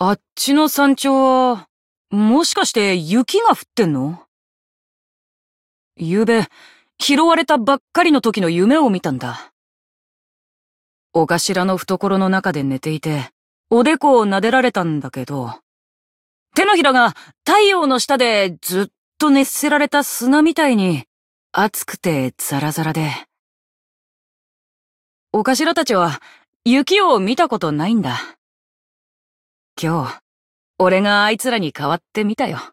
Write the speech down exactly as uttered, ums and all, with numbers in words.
あっちの山頂は、もしかして雪が降ってんの？昨べ、拾われたばっかりの時の夢を見たんだ。お頭の懐の中で寝ていて、おでこを撫でられたんだけど、手のひらが太陽の下でずっと熱せられた砂みたいに熱くてザラザラで。お頭たちは雪を見たことないんだ。今日、俺があいつらに代わってみたよ。